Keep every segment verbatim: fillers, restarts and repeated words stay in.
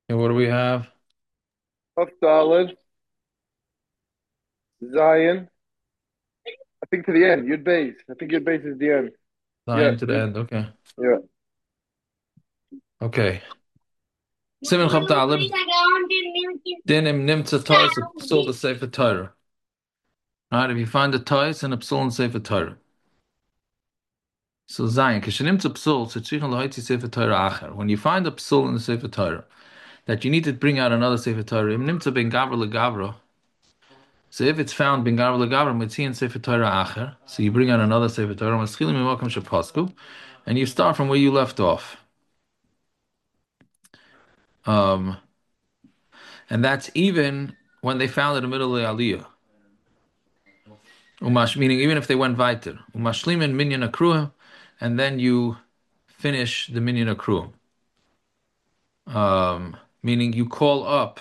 And what do we have? Of Daled, Zion. I think to the end. Yud base. I think Yud base is the end. Yeah, Nine to the Yud, end. Okay. yeah. Okay. Simen Chav Daled. Dinim Nimtza Tois of Psul the Sefer Torah. All right. If you find the Tois and a Psul and Sefer Torah. So Zion, Kishanimtza Psul, Tzichin Lohaitzi Sefer Torah Acher. When you find a Psul in the Sefer Torah, that you need to bring out another Sefer Torah. Im Nimtza Ben Gavra LeGavra. So if it's found Ben Gavra LeGavra, Mitzian Sefer Torah Acher. So you bring out another Sefer Torah. Maschilim Mimakam Shapasku. And you start from where you left off. Um, and that's even when they found in the middle of the Aliyah. Umash, meaning even if they went weiter. Umashlimin minyan akruim, and then you finish the minyan akruim. Um, meaning you call up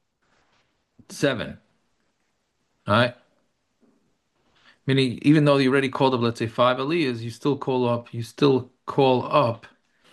seven, right? Meaning even though you already called up, let's say five aliyahs, you still call up, you still call up,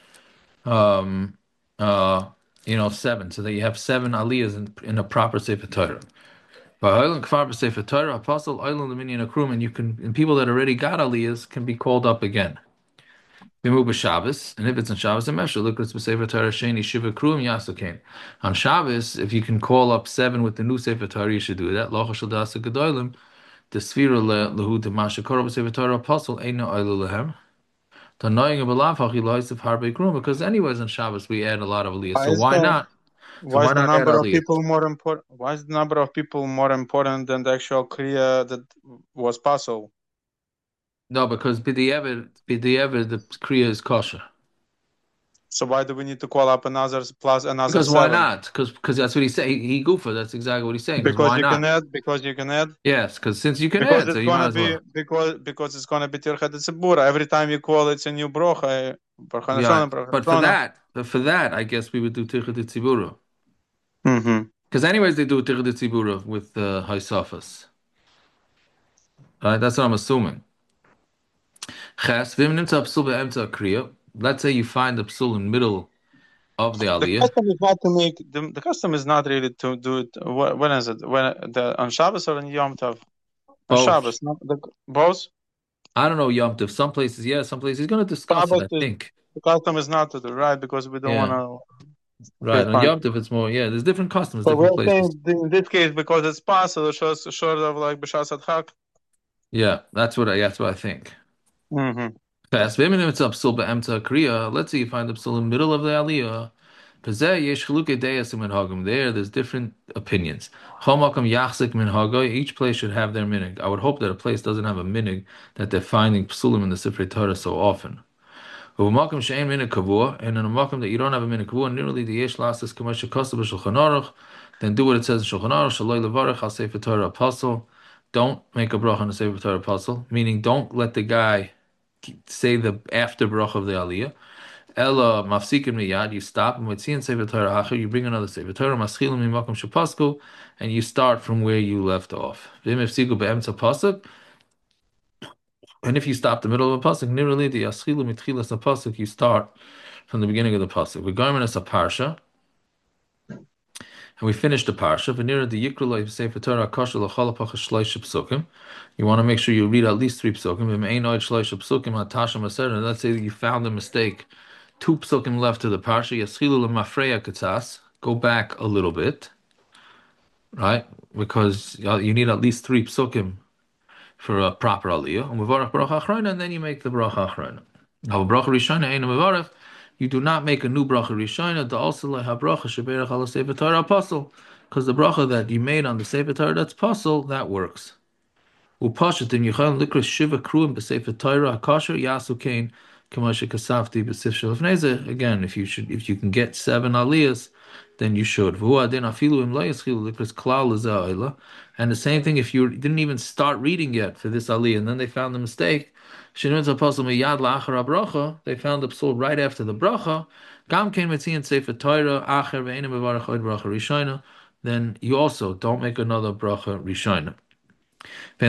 um, uh, you know, seven, so that you have seven aliyahs in, in a proper sefer Torah. V'ha'olam kfar b'sefer Torah, apostle olam l'minyan akrum, and you can, and people that already got aliyahs can be called up again. Bimu b'Shabbos, and if it's on Shabbos and Mesher, look at b'sefer Torah sheni shiva krum yasukein. On Shabbos, if you can call up seven with the new sefer Torah, you should do that. Locha shel dasa gedolim, the sfira lehu demasha korah b'sefer Torah apostle eino oilu lehem. Tanoying b'lav hachi loisif harbe krum, because anyways on Shabbos we add a lot of aliyahs, Why so is why the not? So why why is the not add number of aliyahs? people more important? Why is the number of people more important than the actual kriya that was possible? No, because b'di'ever, b'di'ever the kriya is kosher. So why do we need to call up another plus another Because why seven? not? Because because that's what he's saying. He, he goofa. That's exactly what he's saying. Because Because why you can not? add. Because you can add. Yes, because since you can Because add, so it's you might gonna as be well. because because it's gonna be tirchat tzibura. Every time you call, it's a new brocha. Brocha Yeah, nashona, brocha but for nashona. that, but for that, I guess we would do Tichat Tzibura. Mm-hmm. Because anyways, they do Tichat Tzibura with uh, Haisafas. Right? That's what I'm assuming. Ches, v'im nimtza psul be'emtza kriya. Let's say you find the psul in the middle of the The aliyah. custom is not to make the, the custom is not really to do it. wh- When is it? When the on Shabbos or on Yom Tov? On Both. Shabbos, not the both. I don't know Yom Tov. Some places, yeah. Some places he's going to discuss it. Shabbos I is think. the custom is not to do right because we don't want Yeah. to Right. get On punished. Yom Tov, it's more. Yeah. There's different customs, So different we're places. saying in this case because it's possible, shows short of like b'shas adchak. Yeah. That's what I. That's what I think. Mm-hmm. Fast. V'im nimtza psul be'emtza kriya. Let's say you find the psul in the middle of the aliyah. Pazeh yesh chalukei deyas minhagim. There, there's different opinions. Chomakam yachzik minhagoi. Each place should have their minig. I would hope that a place doesn't have a minig that they're finding psulim in the Sifrei Torah so often. U'makam she'en minig kavua, and in a makam that you don't have a minig kavua, nearly the yesh lastas kamasha kosav b'shulchan aruch. Then do what it says in Shulchan Aruch. Shaloi levarich al Sefer Torah apostle. Don't make a bracha on the Sefer Torah apostle. Meaning, don't let the guy say the after bracha of the aliyah. Ella mafsikin miyad, you stop, and with seeing Sefer Torah acher, you bring another Sefer Torah, maschilim mimakom shapasku, and you start from where you left off. V'im ifsiku be'emtza pasuk, and if you stop the middle of a pasuk, nearly the aschilu mitchilas a pasuk, you start from the beginning of the pasuk. We're going as a parsha, and we finish the parsha. V'nira the yikrulay Sefer Torah akasha l'chalapach shloish psukim. You want to make sure you read at least three psukim. V'im ein oid shloish psukim hatasha maser. And let's say that you found a mistake. Two psukim left to the parsha. Yaschilu lemafreya katsas. Go back a little bit, right? Because uh, you need at least three psukim for a proper aliyah. And mevarach bracha achrona, and then you make the bracha achrona. Now, bracha rishona ein mevarach. You do not make a new bracha rishona. The also leha bracha sheberach ala sefer Torah apostle, because the bracha that you made on the sefer Torah that's apostle that works. Upashat in Yochanan Likras Shiva Kruim B'Sefer Torah Akasher Yasu Kain Kamasha Kasafti B'Sif Shalafneze. Again, if you should, if you can get seven aliyahs, then you should. V'hu Adin Afilu Im Lo Yischilu Likras Klal L'Za'ila. And the same thing if you didn't even start reading yet for this aliyah, and then they found the mistake. Shinut Apostle Miyad La'achar Bracha. They found the psul right after the bracha. Gam Kain Metzian Sefer Torah Acher Ve'enim Mevarach Od Bracha Rishona. Then you also don't make another bracha Rishona. We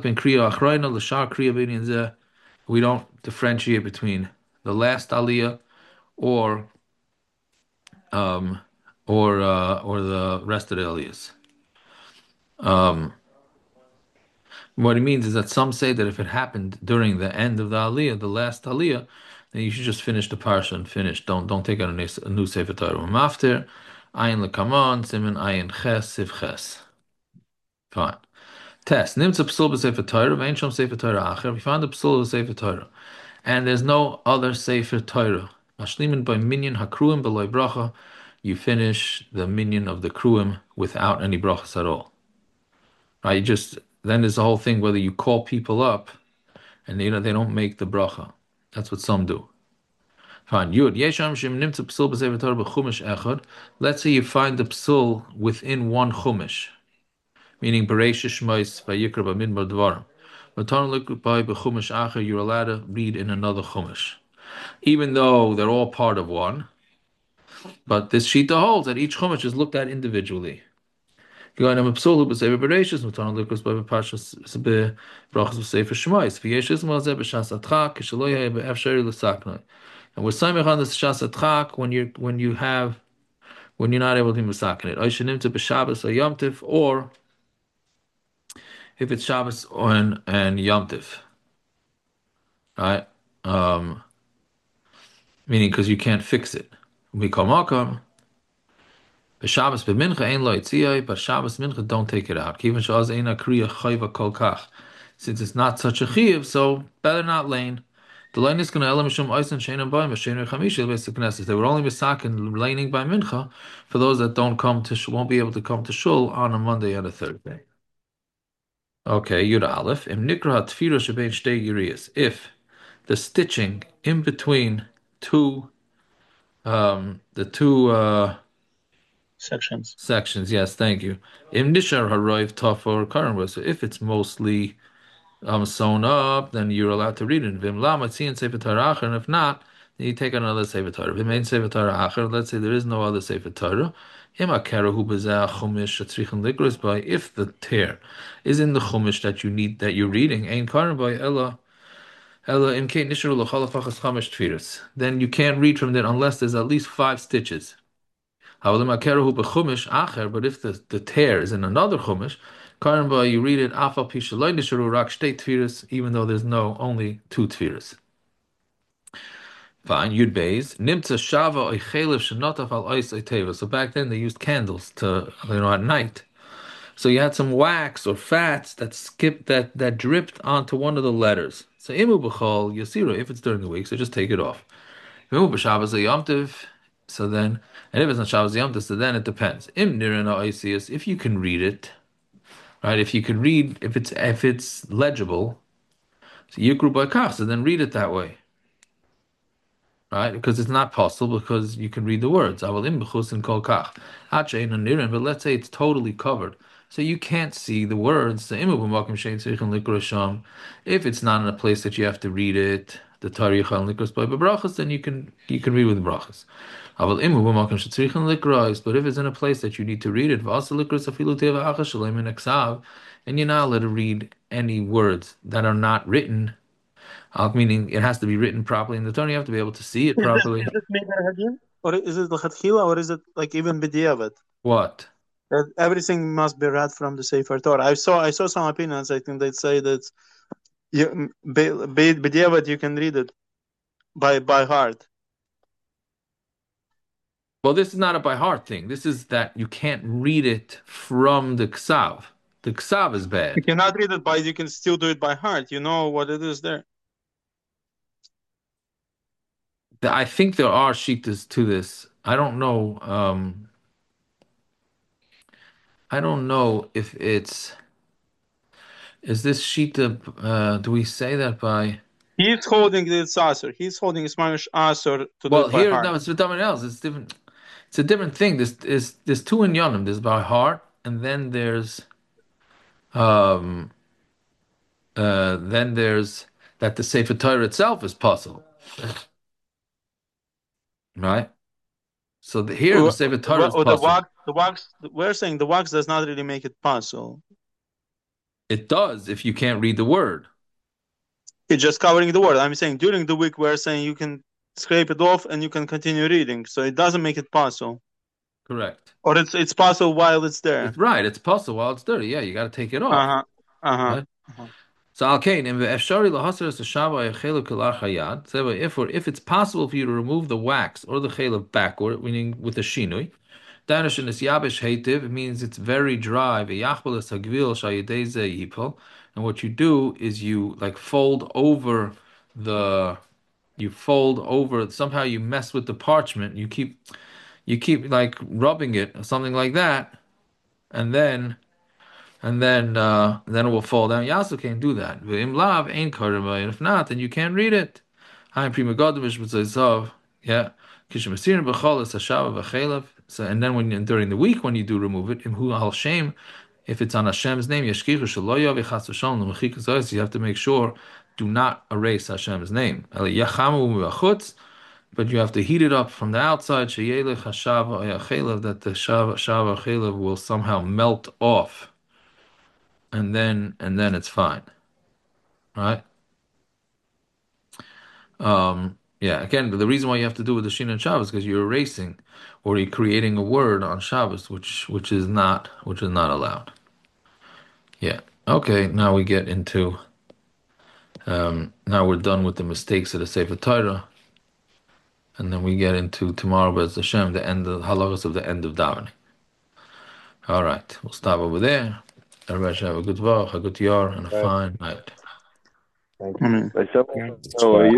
don't differentiate between the last aliyah or um or uh, or the rest of the aliyahs. Um, what it means is that some say that if it happened during the end of the aliyah, the last aliyah, then you should just finish the parsha and finish. Don't don't take out a new, a new sefer Torah. Maftir, ayin lekamon, simin ayin ches, siv ches. Fine. Test. Nimtza psul b'sefer Torah, ve'en shom sefer Torah acher. We found a psul of sefer Torah, and there's no other sefer Torah. Mashlimin by minyan hakruim b'loy bracha. You finish the minyan of the kruim without any brachas at all. Right? You just then there's the whole thing whether you call people up and you know they don't make the bracha. That's what some do. Fine. Yud yesham shim nimtza psul b'sefer Torah b'chumash echad. Let's say you find the psul within one chumash, meaning Bereishis Shmos Vayikra Bamidbar Dvarim. Matan Lukupai Bechumash Acher, you're allowed to read in another chumash, even though they're all part of one. But this shita holds that each chumash is looked at individually. Going to Mepsulu B'Sefer Bereishis, Matan Lukus By B'Pashas Sebe Brachas B'Sefer Shmos V'Yeshis Malzeh B'Shas Atchak Kishaloyeh Be'Efsheri L'Saknoi. And we're saying on the Shas Atchak when you when you have when you're not able to be Misakin it. Oishanim to B'Shabbos or Yom Tiv, or if it's Shabbos and and Yom Tiv, right? Um, meaning because you can't fix it. We call Makam. Shabbos b'mincha ein lo yitziyah, but Shabbos mincha don't take it out. Kivan shaz ein akriya chayva kol kach. Since it's not such a chiyuv, so better not lane. The lane is going to elam mishum oisen sheinam b'ayim v'sheinu chamishil b'esik knesses. They were only misakin laning by mincha for those that don't come to won't be able to come to shul on a Monday and a Thursday. Okay, Yud Aleph. Im nikra tfira shebein shtei yiriyas. If the stitching in between two, um, the two uh, sections. sections. Yes, thank you. Im nishar haroiv taf or karan. So if it's mostly um sewn up, then you're allowed to read it. Vim lama tzion sefer Torah acher, and if not, then you take another sefer Torah. Vim ein sefer Torah acher. Let's say there is no other sefer Torah. Im akerahu b'zeh chumish atzrichen ligros by. If the tear is in the chumish that you need that you're reading, ein karan by ella. Then you can't read from there unless there's at least five stitches. But if the, the tear is in another chumash, you read it even though there's no only two tfiras. Fine, Yud Beis. Nimtza shava oichelev shenotaf al ois oiteva. So back then they used candles to, you know, at night. So you had some wax or fats that skipped that that dripped onto one of the letters. So imu b'chol yasiru, if it's during the week, so just take it off. Imu b'shabbos yomtiv. So then, and if it's not Shabbos yomtiv, so then it depends. Im nirena oisius, if you can read it, right? If you can read, if it's if it's legible, so yikru b'kach. So then read it that way. Right, because it's not possible because you can read the words. But let's say it's totally covered, so you can't see the words. If it's not in a place that you have to read it, the tarich and likros by brachas, then you can you can read with brachas. But if it's in a place that you need to read it, and you're not allowed to read any words that are not written. Meaning it has to be written properly in the Torah. You have to be able to see it Is properly. It, is it Megar Hadin? Or is it L'chatchila, or is it like even B'diavad? What? That everything must be read from the Sefer Torah. I saw I saw some opinions. I think they'd say that you, B'diavad you can read it by by heart. Well, this is not a by heart thing. This is that you can't read it from the Ksav. The Ksav is bad. You cannot read it by. You can still do it by heart. You know what it is there. I think there are shitas to this. I don't know. Um, I don't know if it's. Is this shita? Uh, do we say that by? He's holding the Asur. He's holding Ismailish Asur to well, do it by here, heart. no, it's for someone else. It's different. It's a different thing. There's, there's, there's two inyanim. There's by heart, and then there's, um, uh, then there's that the Sefer Torah itself is possible. Right? So the, here the Sefer Torah is the possible. wax, the wax, we're saying the wax does not really make it possible. It does if you can't read the word. It's just covering the word. I'm saying during the week we're saying you can scrape it off and you can continue reading. So it doesn't make it possible. Correct. Or it's it's possible while it's there. It's right. It's possible while it's dirty. Yeah, you got to take it off. Uh-huh. Uh-huh. Right? Uh-huh. So al kain in ve'efshari lahasar es hashava yechelu kelar chayad. So if or if it's possible for you to remove the wax or the chelav backward, meaning with the shinui, danishin is yabish heitiv. It means it's very dry. Ve'yachbel es hagvil shayidei ze yipol. And what you do is you like fold over the, you fold over somehow you mess with the parchment. You keep you keep like rubbing it or something like that, and then and then uh, then it will fall down. You also can't do that. V'im lav ain't karma, and if not, then you can't read it. I'm prima godamish b'zayzav. Yeah, kishmasirin b'cholas hashava v'chelav. So and then when you, during the week when you do remove it, imhu al shem, if it's on Hashem's name, yashkichu shaloya v'chas v'shalom l'mechik zayis. You have to make sure do not erase Hashem's name. Eli yachamu v'achutz. But you have to heat it up from the outside, sheyelech hashava chelav, that the shava shava chelav will somehow melt off, and then and then it's fine, right? Um, yeah. Again, the reason why you have to do with the Shin and Shabbos is because you're erasing or you're creating a word on Shabbos, which which is not which is not allowed. Yeah. Okay. Now we get into. Um, now we're done with the mistakes of the Sefer Torah. And then we get into tomorrow, B'ez Hashem, the end of halachas of the end of davening. All right, we'll stop over there. Everybody should have a good vach, a good yar, and a fine night. Thank you. Amen. Myself, how are you?